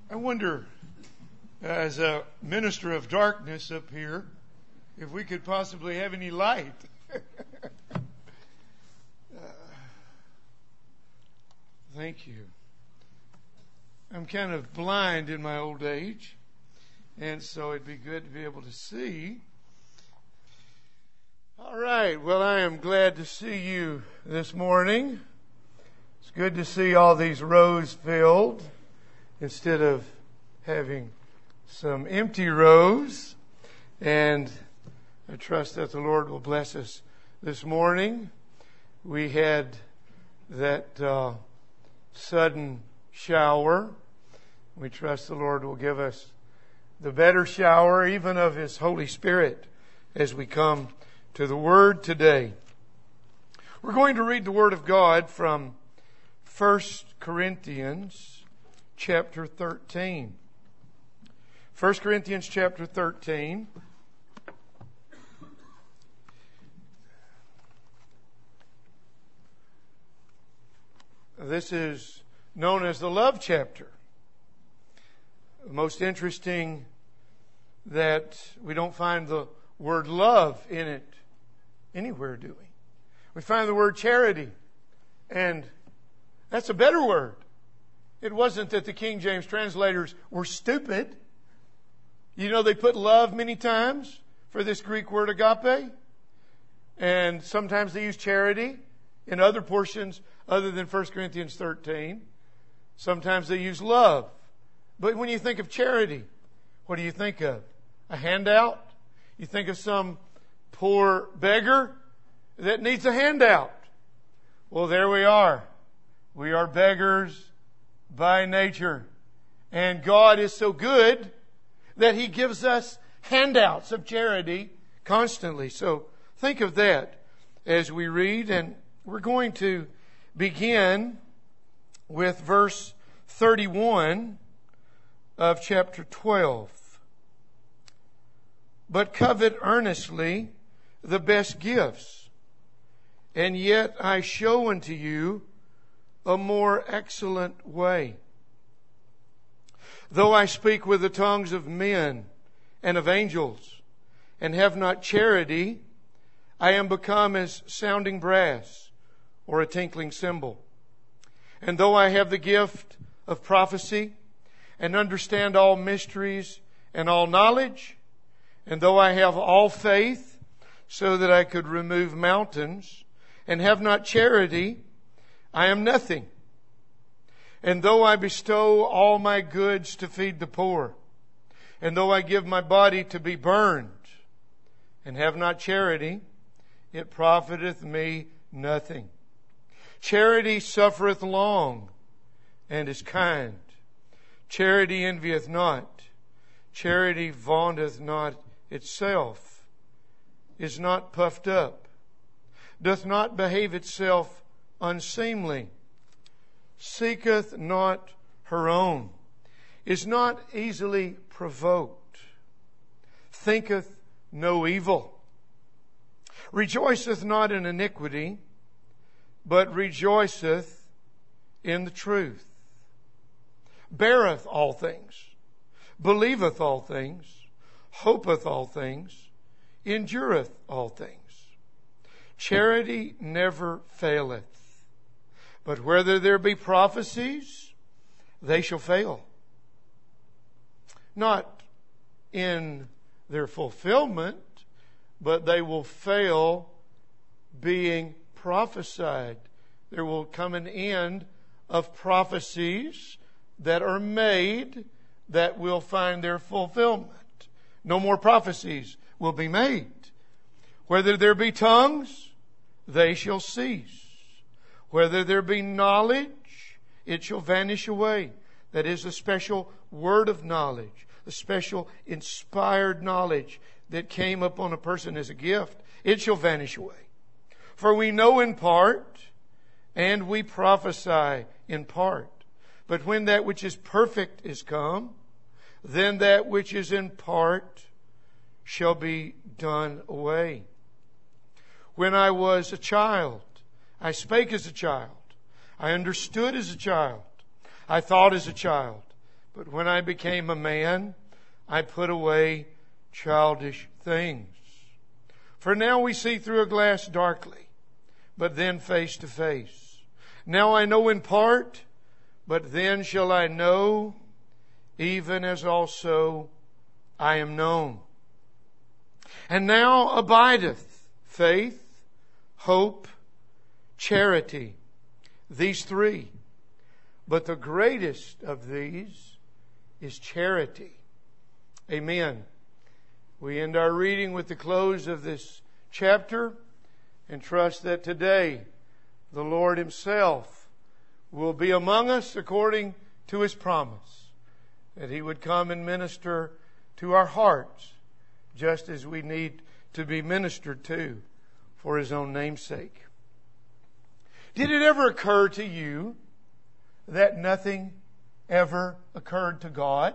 I wonder, as a minister of darkness up here, if we could possibly have any light. Thank you. I'm kind of blind in my old age, and so it'd be good to be able to see. All right. Well, I am glad to see you this morning. It's good to see all these rows filled instead of having some empty rows. And I trust that the Lord will bless us this morning. We had that sudden shower. We trust the Lord will give us the better shower, even of His Holy Spirit, as we come to the Word today. We're going to read the Word of God from 1 Corinthians chapter 13. 1 Corinthians chapter 13. This is known as the love chapter. Most interesting that we don't find the word love in it anywhere, do we? We find the word charity, and that's a better word. It wasn't that the King James translators were stupid. You know, they put love many times for this Greek word agape, and sometimes they use charity in other portions other than 1 Corinthians 13. Sometimes they use love. But when you think of charity, what do you think of? A handout? You think of some poor beggar that needs a handout. Well, there we are. We are beggars by nature. And God is so good that He gives us handouts of charity constantly. So think of that as we read. And we're going to begin with verse 31 of chapter 12. But covet earnestly the best gifts, and yet I show unto you a more excellent way. Though I speak with the tongues of men and of angels, and have not charity, I am become as sounding brass or a tinkling cymbal. And though I have the gift of prophecy, and understand all mysteries and all knowledge, and though I have all faith, so that I could remove mountains, and have not charity, I am nothing. And though I bestow all my goods to feed the poor, and though I give my body to be burned, and have not charity, it profiteth me nothing. Charity suffereth long, and is kind. Charity envieth not. Charity vaunteth not itself, is not puffed up, doth not behave itself unseemly, seeketh not her own, is not easily provoked, thinketh no evil, rejoiceth not in iniquity, but rejoiceth in the truth, beareth all things, believeth all things, hopeth all things, endureth all things. Charity never faileth. But whether there be prophecies, they shall fail. Not in their fulfillment, but they will fail being prophesied. There will come an end of prophecies that are made that will find their fulfillment. No more prophecies will be made. Whether there be tongues, they shall cease. Whether there be knowledge, it shall vanish away. That is a special word of knowledge, a special inspired knowledge that came upon a person as a gift. It shall vanish away. For we know in part, and we prophesy in part. But when that which is perfect is come, then that which is in part shall be done away. When I was a child, I spake as a child. I understood as a child. I thought as a child. But when I became a man, I put away childish things. For now we see through a glass darkly, but then face to face. Now I know in part, but then shall I know, even as also I am known. And now abideth faith, hope, charity, these three. But the greatest of these is charity. Amen. We end our reading with the close of this chapter and trust that today the Lord Himself will be among us according to His promise, that He would come and minister to our hearts just as we need to be ministered to for His own name's sake. Did it ever occur to you that nothing ever occurred to God?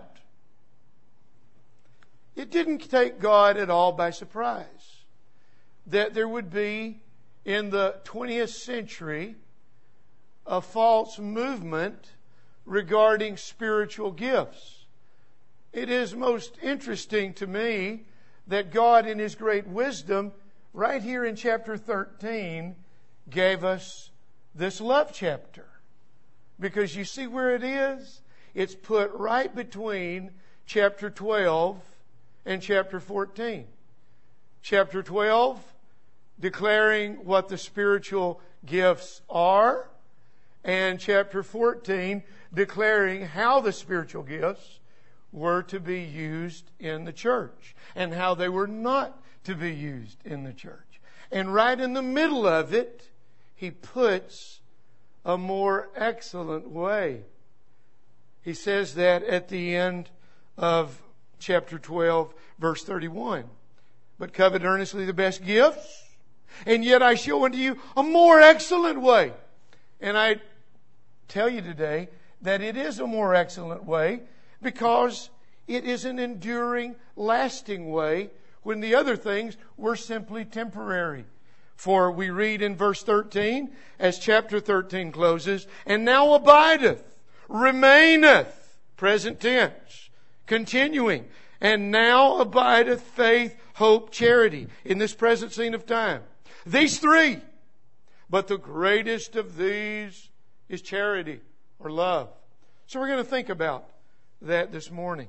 It didn't take God at all by surprise that there would be, in the 20th century, a false movement regarding spiritual gifts. It is most interesting to me that God, in His great wisdom, right here in chapter 13, gave us this love chapter. Because you see where it is? It's put right between chapter 12 and chapter 14. Chapter 12, declaring what the spiritual gifts are, and chapter 14, declaring how the spiritual gifts were to be used in the church and how they were not to be used in the church. And right in the middle of it, He puts a more excellent way. He says that at the end of chapter 12, verse 31. But covet earnestly the best gifts, and yet I show unto you a more excellent way. And I tell you today that it is a more excellent way because it is an enduring, lasting way when the other things were simply temporary. For we read in verse 13, as chapter 13 closes, and now abideth, remaineth, present tense, continuing, and now abideth faith, hope, charity, in this present scene of time. These three. But the greatest of these is charity, or love. So we're going to think about that this morning.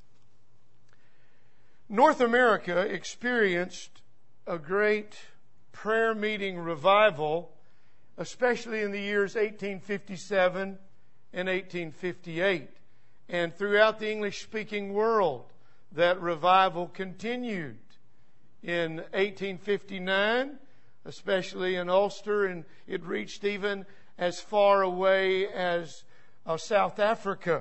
North America experienced a great prayer meeting revival, especially in the years 1857 and 1858. And throughout the English-speaking world, that revival continued. In 1859, especially in Ulster, and it reached even as far away as South Africa.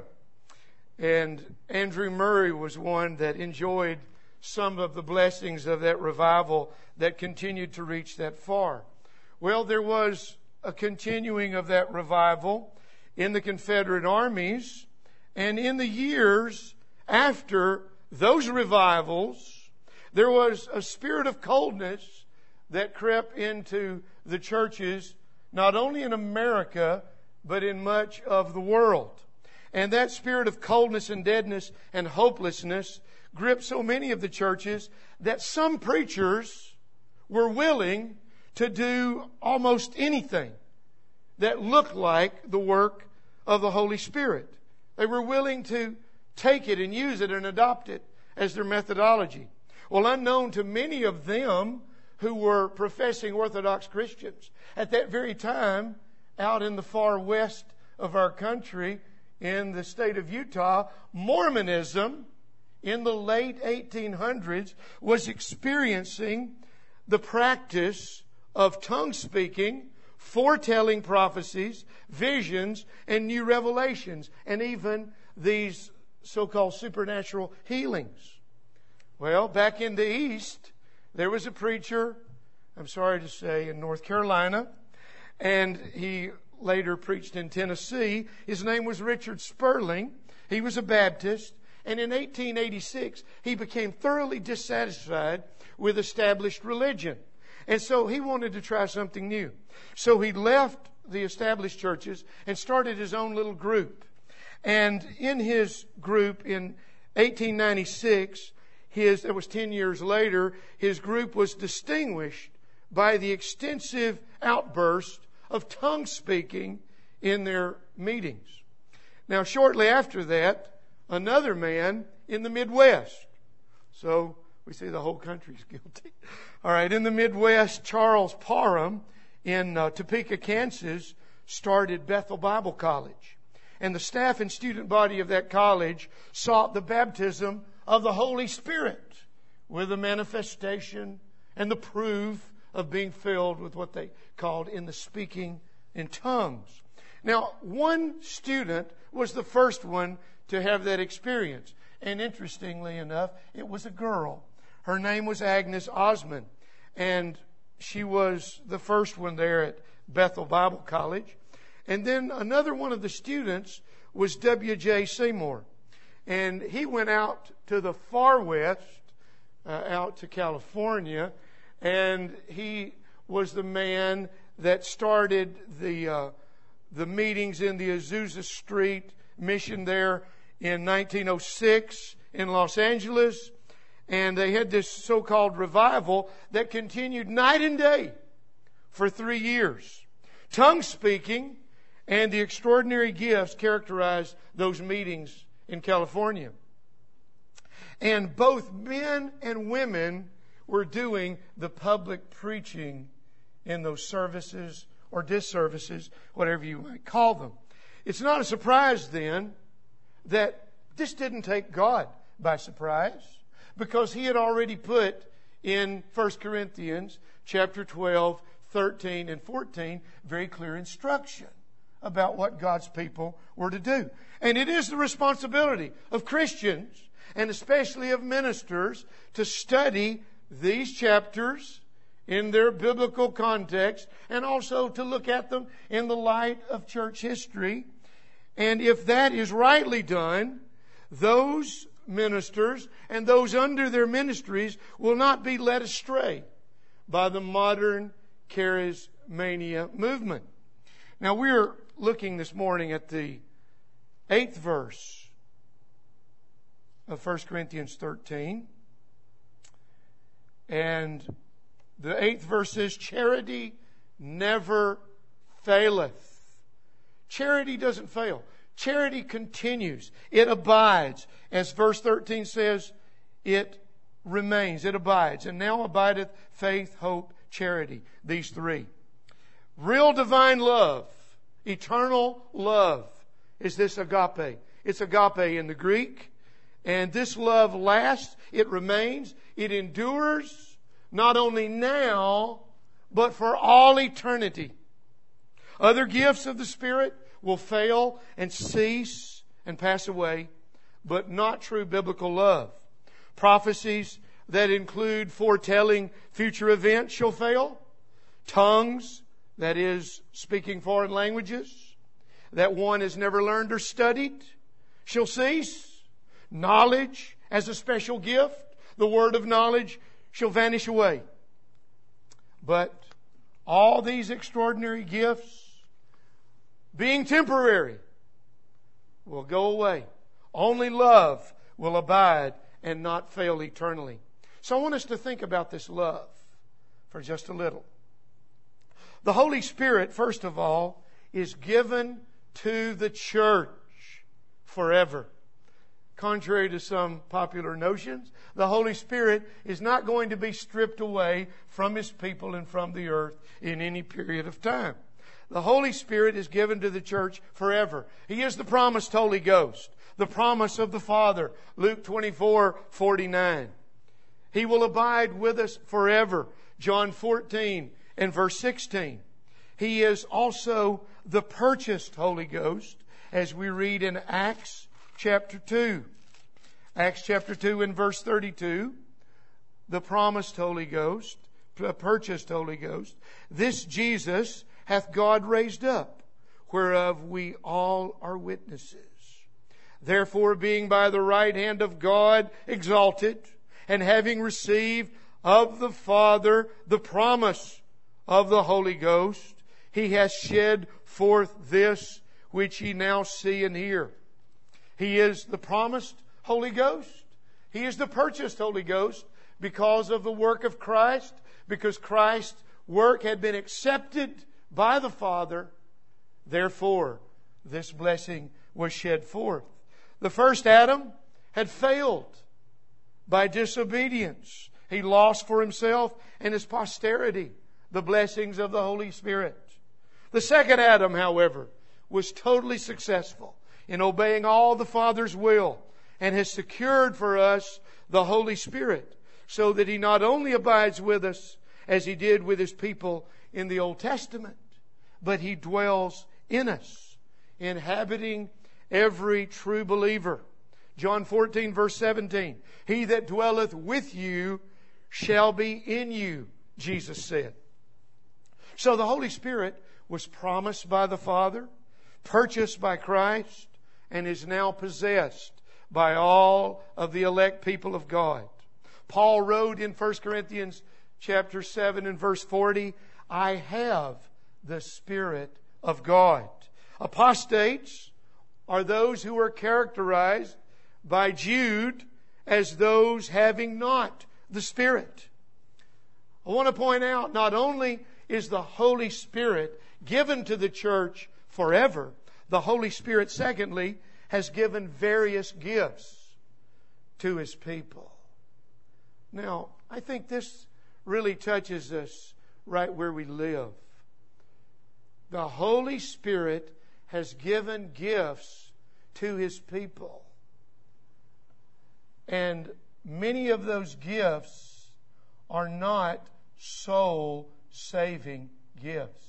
And Andrew Murray was one that enjoyed some of the blessings of that revival that continued to reach that far. Well, there was a continuing of that revival in the Confederate armies, and in the years after those revivals, there was a spirit of coldness that crept into the churches, not only in America, but in much of the world. And that spirit of coldness and deadness and hopelessness gripped so many of the churches that some preachers were willing to do almost anything that looked like the work of the Holy Spirit. They were willing to take it and use it and adopt it as their methodology. Well, unknown to many of them who were professing Orthodox Christians, at that very time, out in the far west of our country, in the state of Utah, Mormonism in the late 1800s was experiencing the practice of tongue speaking, foretelling prophecies, visions, and new revelations, and even these so-called supernatural healings. Well, back in the East, there was a preacher, I'm sorry to say, in North Carolina, and he later preached in Tennessee. His name was Richard Sperling. He was a Baptist, and in 1886, he became thoroughly dissatisfied with established religion. And so he wanted to try something new. So he left the established churches and started his own little group. And in his group in 1896, that was 10 years later, his group was distinguished by the extensive outburst of tongue speaking in their meetings. Now, shortly after that, another man in the Midwest. So we see the whole country's guilty. All right, in the Midwest, Charles Parham in Topeka, Kansas, started Bethel Bible College. And the staff and student body of that college sought the baptism of the Holy Spirit with the manifestation and the proof of being filled with what they called in the speaking in tongues. Now, one student was the first one to have that experience. And interestingly enough, it was a girl. Her name was Agnes Osmond. And she was the first one there at Bethel Bible College. And then another one of the students was W.J. Seymour. And he went out to the far west, out to California. And he was the man that started the meetings in the Azusa Street mission there in 1906 in Los Angeles. And they had this so-called revival that continued night and day for 3 years. Tongue speaking and the extraordinary gifts characterized those meetings in California. And both men and women were doing the public preaching in those services or disservices, whatever you might call them. It's not a surprise then that this didn't take God by surprise, because He had already put in 1 Corinthians chapter 12, 13, and 14 very clear instruction about what God's people were to do. And it is the responsibility of Christians, and especially of ministers, to study these chapters in their biblical context, and also to look at them in the light of church history. And if that is rightly done, those ministers and those under their ministries will not be led astray by the modern charismania movement. Now, we're looking this morning at the 8th verse of 1 Corinthians 13. And the 8th verse says, charity never faileth. Charity doesn't fail. Charity continues. It abides. As verse 13 says, it remains. It abides. And now abideth faith, hope, charity. These three. Real divine love, eternal love, is this agape. It's agape in the Greek. And this love lasts. It remains. It endures. Not only now, but for all eternity. Other gifts of the Spirit will fail and cease and pass away, but not true biblical love. Prophecies that include foretelling future events shall fail. Tongues, that is, speaking foreign languages, that one has never learned or studied, shall cease. Knowledge as a special gift, the word of knowledge, shall vanish away. But all these extraordinary gifts, being temporary, will go away. Only love will abide and not fail eternally. So I want us to think about this love for just a little. The Holy Spirit, first of all, is given to the church forever. Contrary to some popular notions, the Holy Spirit is not going to be stripped away from His people and from the earth in any period of time. The Holy Spirit is given to the church forever. He is the promised Holy Ghost, the promise of the Father, Luke 24:49. He will abide with us forever, John 14 and verse 16. He is also the purchased Holy Ghost, as we read in Acts chapter 2. Acts chapter 2 and verse 32. The promised Holy Ghost, purchased Holy Ghost. This Jesus hath God raised up, whereof we all are witnesses. Therefore, being by the right hand of God exalted, and having received of the Father the promise of the Holy Ghost, He hath shed forth this which ye now see and hear. He is the promised Holy Ghost. He is the purchased Holy Ghost because of the work of Christ, because Christ's work had been accepted by the Father. Therefore, this blessing was shed forth. The first Adam had failed by disobedience. He lost for himself and his posterity the blessings of the Holy Spirit. The second Adam, however, was totally successful in obeying all the Father's will and has secured for us the Holy Spirit, so that He not only abides with us as He did with His people in the Old Testament, but He dwells in us, inhabiting every true believer. John 14 verse 17, He that dwelleth with you shall be in you, Jesus said. So the Holy Spirit was promised by the Father, purchased by Christ, and is now possessed by all of the elect people of God. Paul wrote in 1 Corinthians chapter 7 and verse 40, I have the Spirit of God. Apostates are those who are characterized by Jude as those having not the Spirit. I want to point out, not only is the Holy Spirit given to the church forever, the Holy Spirit, secondly, has given various gifts to His people. Now, I think this really touches us right where we live. The Holy Spirit has given gifts to His people. And many of those gifts are not soul-saving gifts.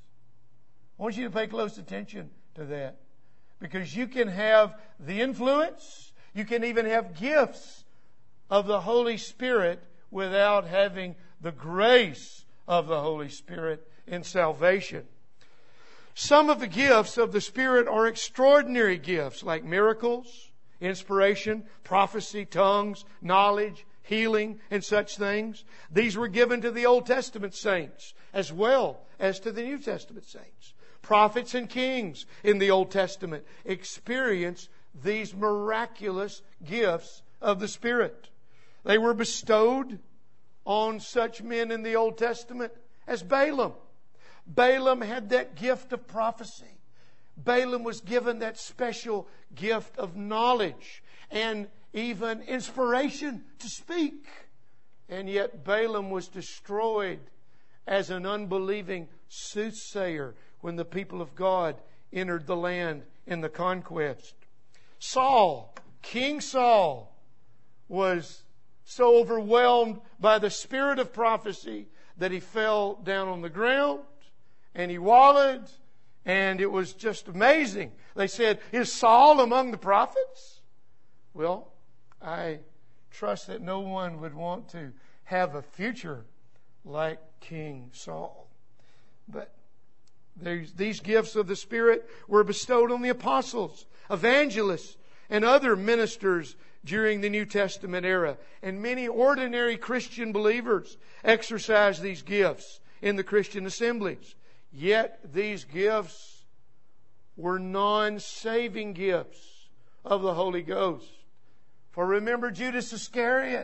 I want you to pay close attention to that. Because you can have the influence, you can even have gifts of the Holy Spirit without having the grace of the Holy Spirit in salvation. Some of the gifts of the Spirit are extraordinary gifts, like miracles, inspiration, prophecy, tongues, knowledge, healing, and such things. These were given to the Old Testament saints as well as to the New Testament saints. Prophets and kings in the Old Testament experienced these miraculous gifts of the Spirit. They were bestowed on such men in the Old Testament as Balaam. Balaam had that gift of prophecy. Balaam was given that special gift of knowledge and even inspiration to speak. And yet Balaam was destroyed as an unbelieving soothsayer when the people of God entered the land in the conquest. Saul, King Saul, was so overwhelmed by the spirit of prophecy that he fell down on the ground and he wallowed, and it was just amazing. They said, is Saul among the prophets? Well, I trust that no one would want to have a future like King Saul. But these gifts of the Spirit were bestowed on the apostles, evangelists, and other ministers during the New Testament era. And many ordinary Christian believers exercised these gifts in the Christian assemblies. Yet these gifts were non-saving gifts of the Holy Ghost. For remember, Judas Iscariot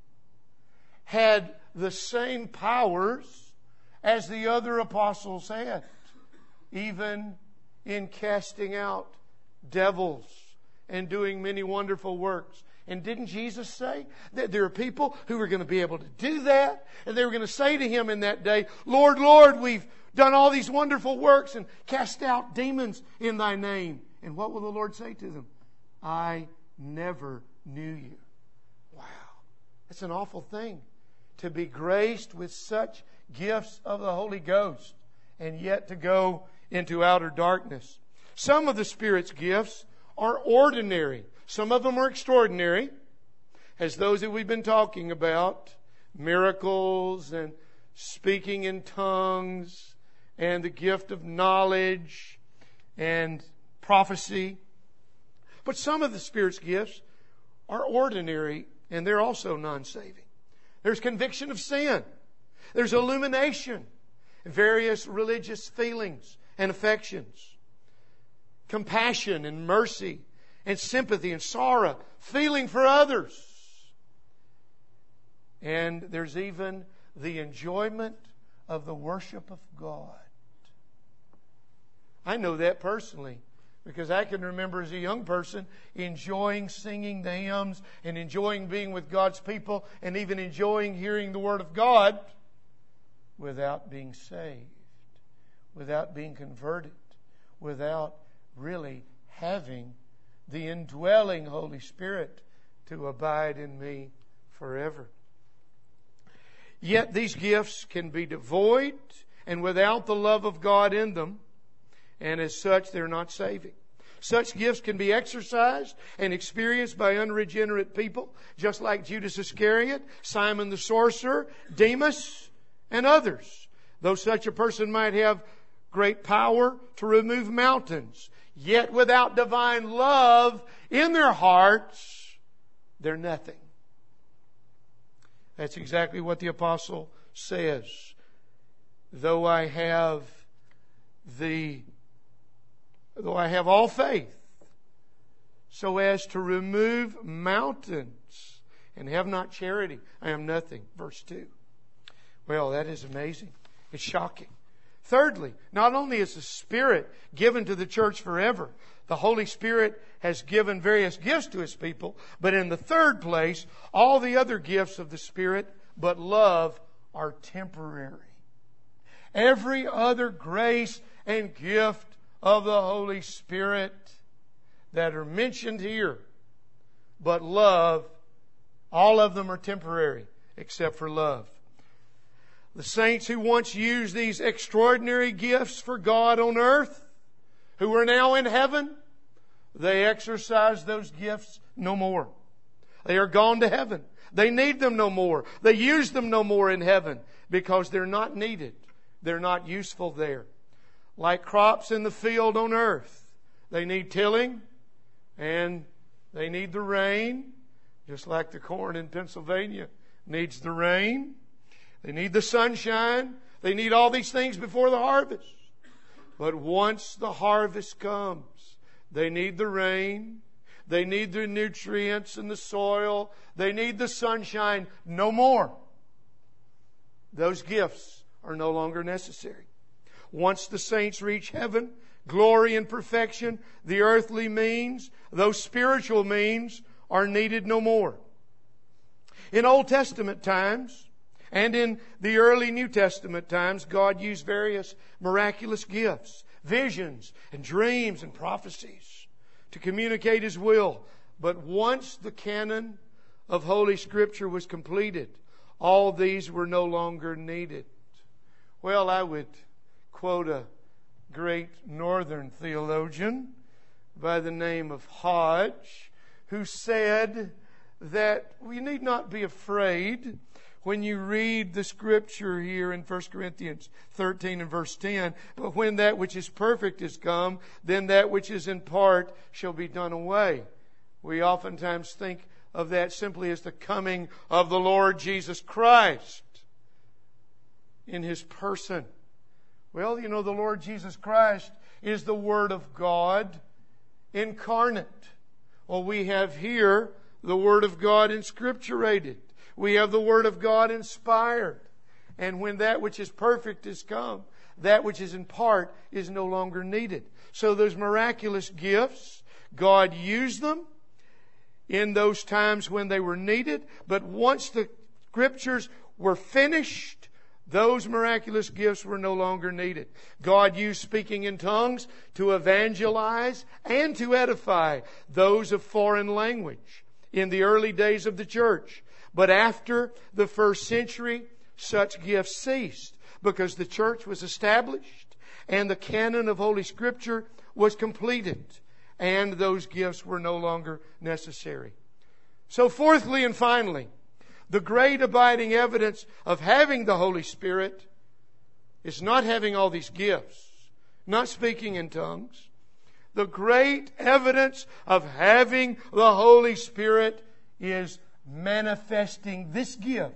had the same powers as the other apostles had, even in casting out devils and doing many wonderful works. And didn't Jesus say that there are people who are going to be able to do that? And they were going to say to Him in that day, Lord, Lord, we've done all these wonderful works and cast out demons in Thy name. And what will the Lord say to them? I never knew you. Wow. That's an awful thing, to be graced with such gifts of the Holy Ghost and yet to go into outer darkness. Some of the Spirit's gifts are ordinary. Some of them are extraordinary, as those that we've been talking about, miracles and speaking in tongues and the gift of knowledge and prophecy. But some of the Spirit's gifts are ordinary, and they're also non-saving. There's conviction of sin. There's illumination, various religious feelings and affections, compassion and mercy and sympathy and sorrow, feeling for others. And there's even the enjoyment of the worship of God. I know that personally, because I can remember as a young person enjoying singing the hymns and enjoying being with God's people and even enjoying hearing the Word of God without being saved, without being converted, without really having the indwelling Holy Spirit to abide in me forever. Yet these gifts can be devoid and without the love of God in them, and as such, they're not saving. Such gifts can be exercised and experienced by unregenerate people, just like Judas Iscariot, Simon the sorcerer, Demas, and others. Though such a person might have great power to remove mountains, yet without divine love in their hearts, they're nothing. That's exactly what the apostle says. Though I have all faith so as to remove mountains and have not charity, I am nothing. Verse 2. Well, that is amazing. It's shocking. Thirdly, not only is the Spirit given to the church forever, the Holy Spirit has given various gifts to His people, but in the third place, all the other gifts of the Spirit but love are temporary. Every other grace and gift of the Holy Spirit that are mentioned here, but love, all of them are temporary except for love. The saints who once used these extraordinary gifts for God on earth, who are now in heaven, they exercise those gifts no more. They are gone to heaven. They need them no more. They use them no more in heaven because they're not needed. They're not useful there. Like crops in the field on earth, they need tilling and they need the rain, just like the corn in Pennsylvania needs the rain. They need the sunshine. They need all these things before the harvest. But once the harvest comes, they need the rain. They need the nutrients in the soil. They need the sunshine no more. Those gifts are no longer necessary. Once the saints reach heaven, glory and perfection, the earthly means, those spiritual means, are needed no more. In Old Testament times, and in the early New Testament times, God used various miraculous gifts, visions and dreams and prophecies to communicate His will. But once the canon of Holy Scripture was completed, all these were no longer needed. Well, I would quote a great northern theologian by the name of Hodge, who said that we need not be afraid when you read the Scripture here in 1 Corinthians 13 and verse 10, but when that which is perfect is come, then that which is in part shall be done away. We oftentimes think of that simply as the coming of the Lord Jesus Christ in His person. Well, you know, the Lord Jesus Christ is the Word of God incarnate. Well, we have here the Word of God inscripturated. We have the Word of God inspired. And when that which is perfect is come, that which is in part is no longer needed. So those miraculous gifts, God used them in those times when they were needed. But once the Scriptures were finished, those miraculous gifts were no longer needed. God used speaking in tongues to evangelize and to edify those of foreign language in the early days of the church. But after the first century, such gifts ceased because the church was established and the canon of Holy Scripture was completed, and those gifts were no longer necessary. So fourthly and finally, the great abiding evidence of having the Holy Spirit is not having all these gifts, not speaking in tongues. The great evidence of having the Holy Spirit is manifesting this gift: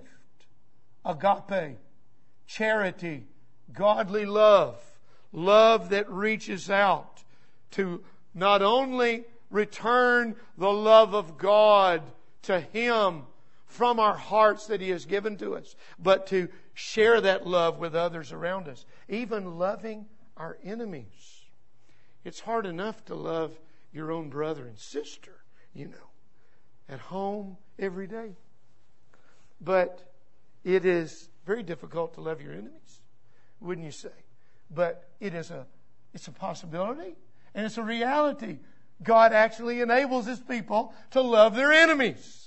agape, charity, godly love, love that reaches out to not only return the love of God to Him from our hearts that He has given to us, but to share that love with others around us, even loving our enemies. It's hard enough to love your own brother and sister, at home every day. But it is very difficult to love your enemies, wouldn't you say? But it's a possibility, and it's a reality. God actually enables His people to love their enemies.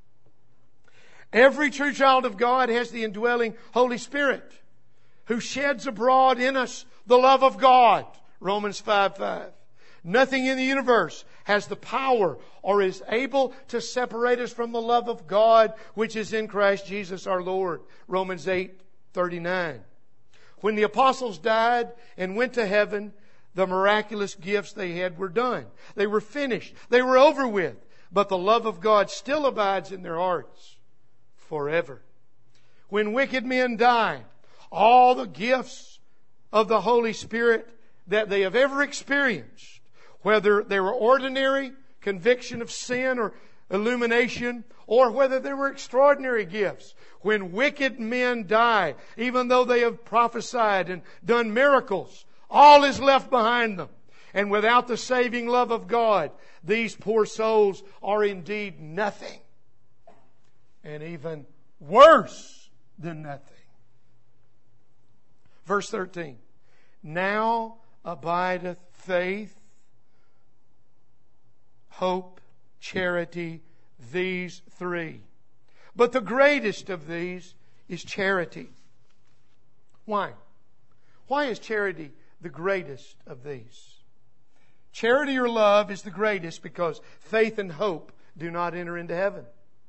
Every true child of God has the indwelling Holy Spirit, who sheds abroad in us the love of God. Romans 5:5. Nothing in the universe has the power or is able to separate us from the love of God which is in Christ Jesus our Lord. Romans 8:39. When the apostles died and went to heaven, the miraculous gifts they had were done. They were finished. They were over with. But the love of God still abides in their hearts forever. When wicked men die, all the gifts of the Holy Spirit that they have ever experienced, whether they were ordinary conviction of sin or illumination, or whether they were extraordinary gifts, when wicked men die, even though they have prophesied and done miracles, all is left behind them. And without the saving love of God, these poor souls are indeed nothing. And even worse than nothing. Verse 13. Now abideth faith, hope, charity, these three. But the greatest of these is charity. Why? Why is charity the greatest of these? Charity or love is the greatest because faith and hope do not enter into heaven.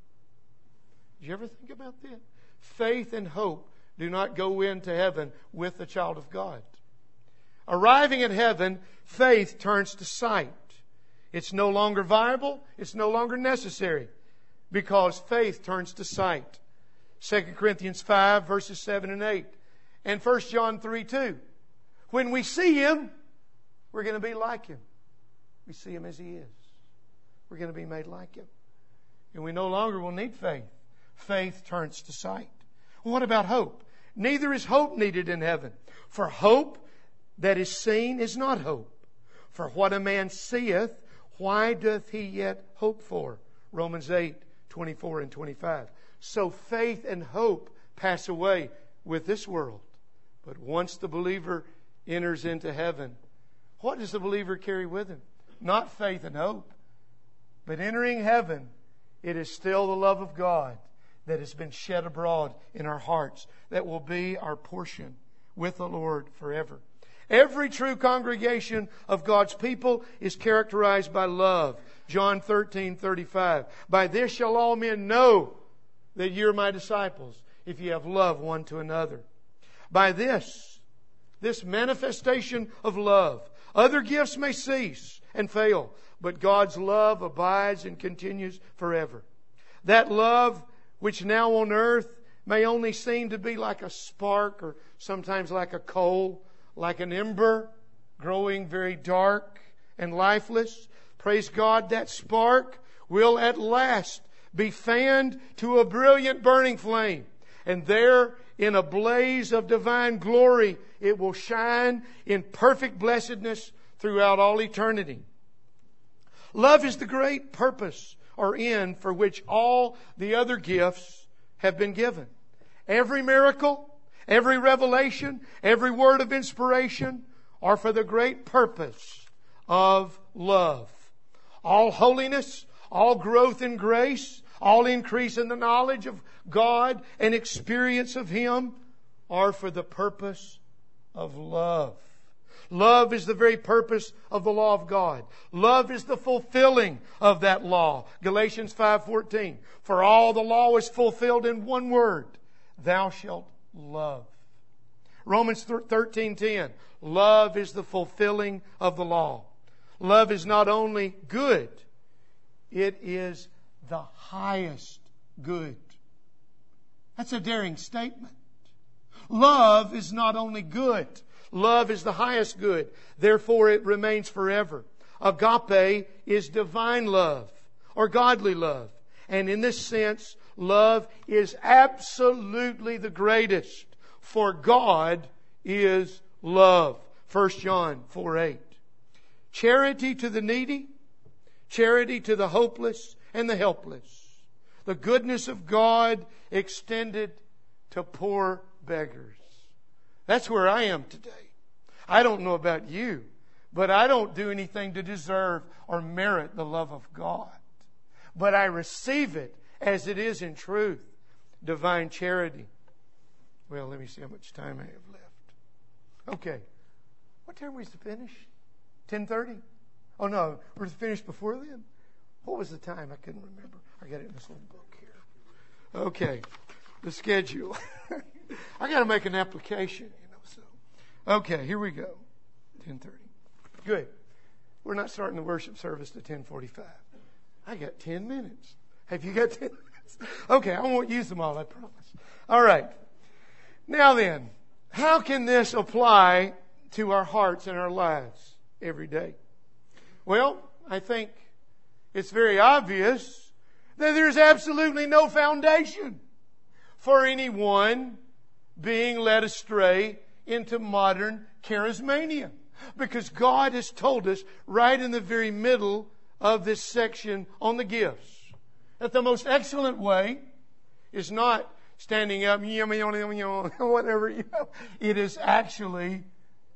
Did you ever think about that? Faith and hope do not go into heaven with the child of God. Arriving at heaven, faith turns to sight. It's no longer viable. It's no longer necessary because faith turns to sight. 2 Corinthians 5 verses 7 and 8. And 1 John 3:2. When we see Him, we're going to be like Him. We see Him as He is. We're going to be made like Him. And we no longer will need faith. Faith turns to sight. Well, what about hope? Neither is hope needed in heaven. For hope that is seen is not hope. For what a man seeth, why doth he yet hope for? Romans 8:24 and 25. So faith and hope pass away with this world. But once the believer enters into heaven, what does the believer carry with him? Not faith and hope. But entering heaven, it is still the love of God that has been shed abroad in our hearts, that will be our portion with the Lord forever. Every true congregation of God's people is characterized by love. John 13:35. By this shall all men know that ye are my disciples, if ye have love one to another. By this manifestation of love, other gifts may cease and fail, but God's love abides and continues forever. That love which now on earth may only seem to be like a spark or sometimes like a coal, like an ember, growing very dark and lifeless. Praise God, that spark will at last be fanned to a brilliant burning flame. And there, in a blaze of divine glory, it will shine in perfect blessedness throughout all eternity. Love is the great purpose or end for which all the other gifts have been given. Every miracle, every revelation, every word of inspiration are for the great purpose of love. All holiness, all growth in grace, all increase in the knowledge of God and experience of Him are for the purpose of love. Love is the very purpose of the law of God. Love is the fulfilling of that law. Galatians 5:14. For all the law is fulfilled in one word. Thou shalt love. Romans 13:10. Love is the fulfilling of the law. Love is not only good, it is the highest good. That's a daring statement. Love is not only good, love is the highest good. Therefore, it remains forever. Agape is divine love or godly love. And in this sense, love is absolutely the greatest. For God is love. 1 John 4:8. Charity to the needy, charity to the hopeless and the helpless. The goodness of God extended to poor beggars. That's where I am today. I don't know about you, but I don't do anything to deserve or merit the love of God. But I receive it as it is in truth. Divine charity. Well, let me see how much time I have left. Okay. What time are we to finish? 10:30? Oh no, we're to finish before then? What was the time? I couldn't remember. I got it in this little book here. Okay. The schedule. I got to make an application, so. Okay, here we go. 10:30. Good. We're not starting the worship service to 10:45. I got 10 minutes. Have you got 10 minutes? Okay, I won't use them all, I promise. All right. Now then, how can this apply to our hearts and our lives every day? Well, I think it's very obvious that there's absolutely no foundation for anyone being led astray into modern charismania. Because God has told us right in the very middle of this section on the gifts that the most excellent way is not standing up, whatever. It is actually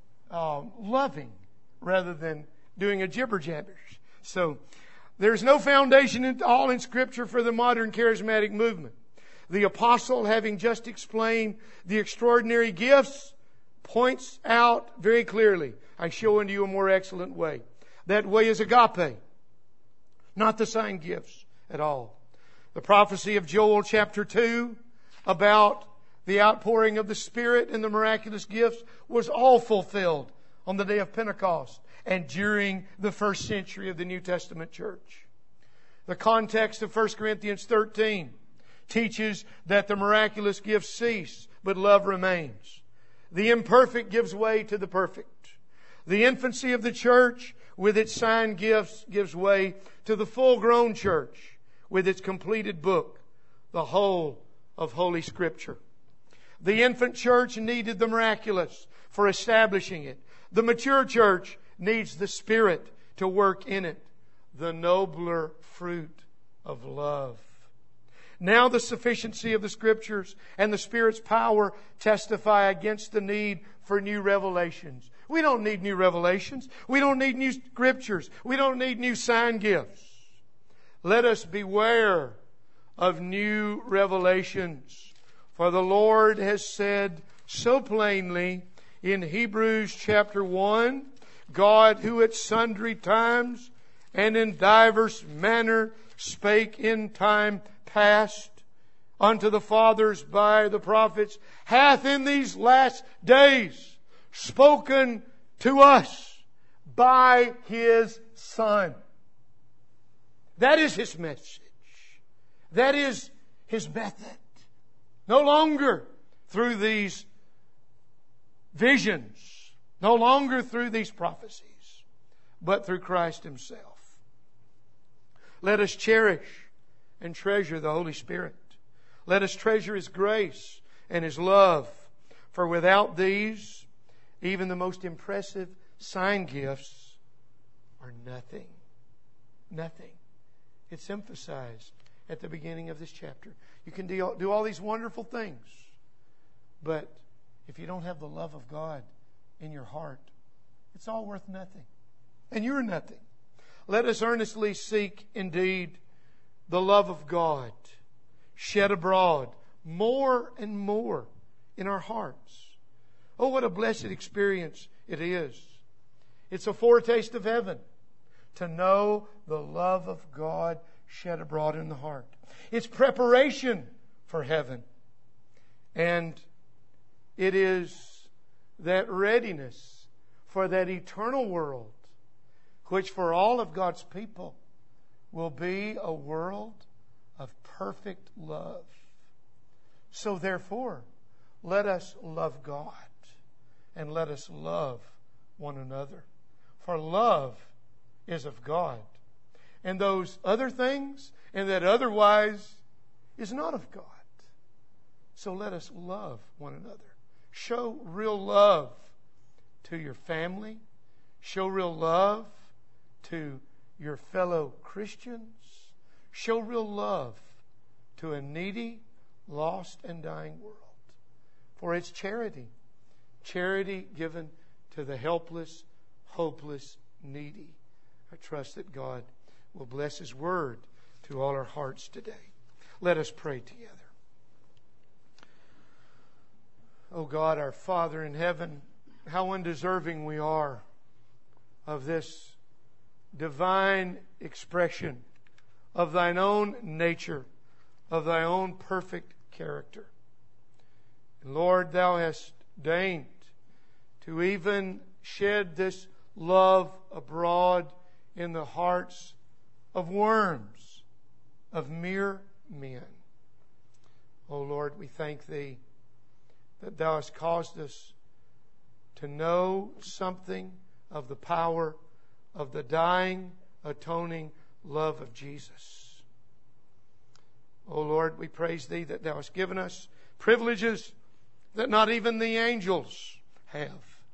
loving rather than doing a jibber jabbers. So there's no foundation at all in Scripture for the modern charismatic movement. The apostle, having just explained the extraordinary gifts, points out very clearly, I show unto you a more excellent way. That way is agape, not the sign gifts at all. The prophecy of Joel chapter 2 about the outpouring of the Spirit and the miraculous gifts was all fulfilled on the day of Pentecost and during the first century of the New Testament church. The context of 1 Corinthians 13 teaches that the miraculous gifts cease, but love remains. The imperfect gives way to the perfect. The infancy of the church with its sign gifts gives way to the full-grown church with its completed book, the whole of Holy Scripture. The infant church needed the miraculous for establishing it. The mature church needs the Spirit to work in it, the nobler fruit of love. Now the sufficiency of the Scriptures and the Spirit's power testify against the need for new revelations. We don't need new revelations. We don't need new Scriptures. We don't need new sign gifts. Let us beware of new revelations. For the Lord has said so plainly in Hebrews chapter 1, God who at sundry times and in divers manner spake in time past unto the fathers by the prophets, hath in these last days spoken to us by His Son. That is His message. That is His method. No longer through these visions, no longer through these prophecies, but through Christ Himself. Let us cherish and treasure the Holy Spirit. Let us treasure His grace and His love. For without these, even the most impressive sign gifts are nothing. Nothing. It's emphasized at the beginning of this chapter. You can do all these wonderful things, but if you don't have the love of God in your heart, it's all worth nothing. And you're nothing. Let us earnestly seek indeed the love of God shed abroad more and more in our hearts. Oh, what a blessed experience it is. It's a foretaste of heaven to know the love of God shed abroad in the heart. It's preparation for heaven. And it is that readiness for that eternal world, which for all of God's people will be a world of perfect love. So therefore, let us love God and let us love one another. For love is of God. And those other things, and that otherwise, is not of God. So let us love one another. Show real love to your family. Show real love to your fellow Christians. Show real love to a needy, lost, and dying world. For it's charity. Charity given to the helpless, hopeless, needy. I trust that God will bless His Word to all our hearts today. Let us pray together. Oh God, our Father in heaven, how undeserving we are of this divine expression of Thine own nature, of Thy own perfect character. And Lord, Thou hast deigned to even shed this love abroad in the hearts of worms, of mere men. Oh Lord, we thank Thee that Thou hast caused us to know something of the power of the dying, atoning love of Jesus. Oh Lord, we praise Thee that Thou hast given us privileges that not even the angels have.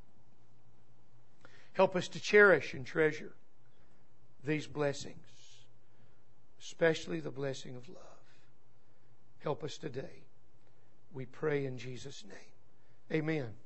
Help us to cherish and treasure these blessings, especially the blessing of love. Help us today. We pray in Jesus' name. Amen.